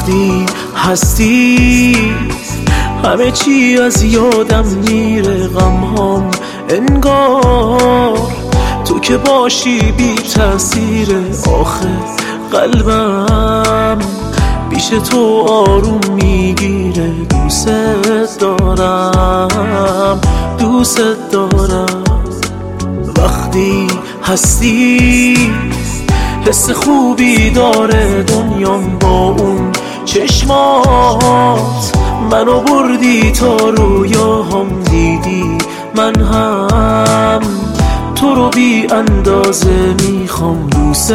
وقتی هستی همه چی از یادم میره، غمهام انگار تو که باشی بی تأثیره. آخه قلبم پیش تو آروم میگیره. دوست دارم دوست دارم وقتی هستی. حس خوبی داره دنیام با اون چشمات، منو بردی تا رویاهام دیدی. من هم تو رو بی اندازه میخوام. دوست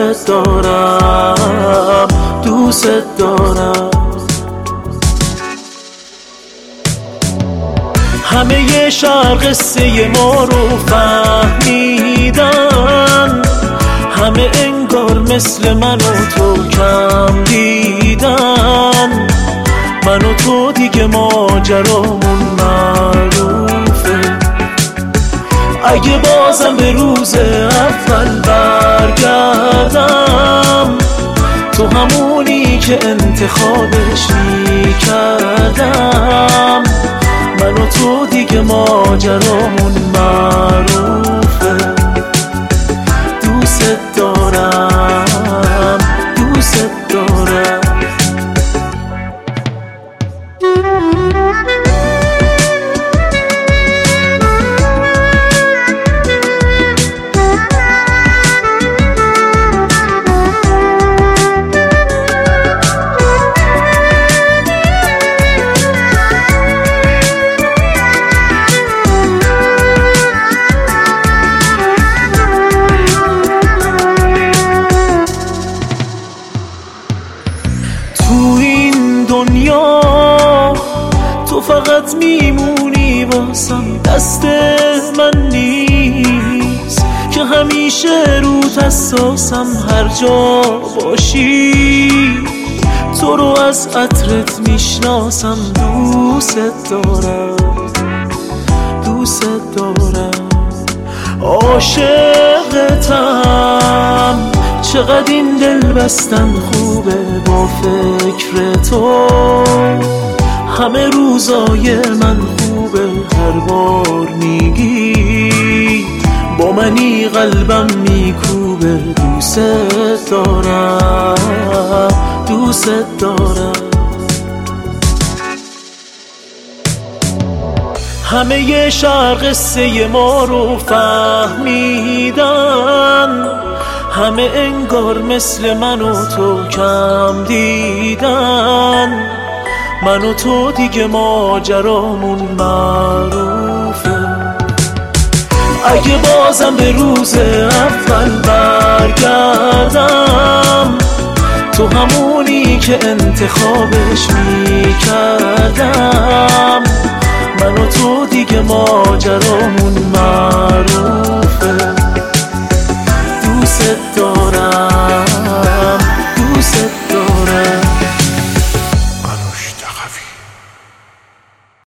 دارم دوست دارم. همه شهر قصه ما رو فهمیدن، همه انگار مثل من و تو کم دیدن. من و تو دیگه ماجرامون معروفه. اگه بازم به روز اول برگردم، تو همونی که انتخابش میکردم. من و تو دیگه ماجرامون معروفه. دوست دارم دوست دارم. تو این دنیا تو فقط میمونی واسم، دست من نیست که همیشه روت حساسم. هر جا باشی تو رو از عطرت میشناسم. دوست دارم دوست دارم عاشقتم. چقدر این دل بستن خوبه با فکر تو. همه روزای من خوبه. هر بار میگی با منی قلبم میکوبه. دوست دارم دوست دارم. همه شهر قصه ما رو فهمیدن، همه انگار مثل من و تو کم دیدن. من و تو دیگه ماجرامون معروفه. اگه بازم به روز اول برگردم، تو همونی که انتخابش میکردم. من و تو دیگه ماجرامون معروفه. دوست